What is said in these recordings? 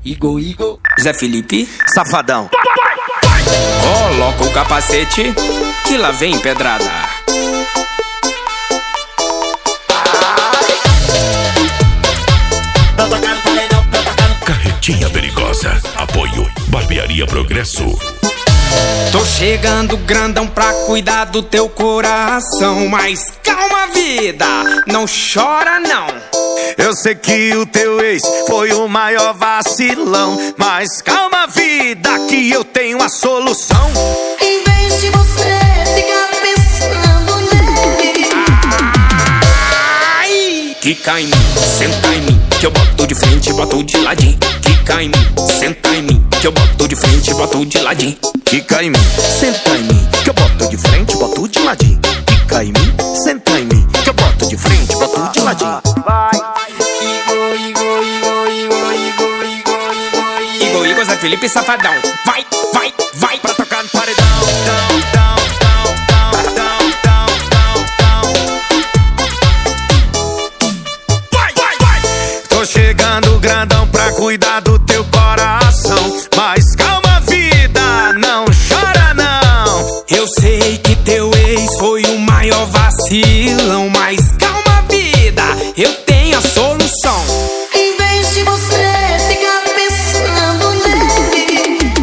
Igor, Zé Felipe, Safadão. coloca o capacete que lá vem pedrada. Carretinha Perigosa. Apoio Barbearia Progresso. Tô chegando grandão pra cuidar do teu coração, mas calma, vida, não chora não. Eu sei que o teu ex foi o maior vacilão, mas calma, vida, que eu tenho a solução. Em vez de você ficar pensando nele, Ai! Quica em mim, senta em mim, que eu boto de frente e boto de ladinho. Quica em mim, senta em mim, que eu boto de frente e boto de ladinho. Quica em mim, senta em mim, que eu boto de frente, boto de ladinho. Quica em mim, senta em mim, que eu boto de frente, boto de ladinho. Igor, Zé Felipe, Safadão. Vai, Pra tocar no paredão, Tô chegando grandão pra cuidar do teu coração, mas calma, vida, não chora não. Eu sei que teu ex foi o maior vacilão, mas calma, vida, eu tenho a solução. em vez de você ficar pensando nele,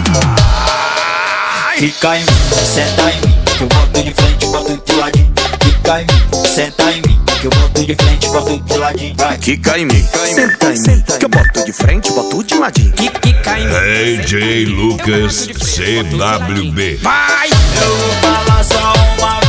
Fica em mim, senta em mim, que eu boto de frente, boto de ladinho. Fica em mim, senta em mim, que eu boto de frente, boto de ladinho. Vai. Quica em mim, senta em mim, que eu boto de frente, boto de ladinho. Quica em mim. DJ Lucas CWB. Vai! Eu vou falar só uma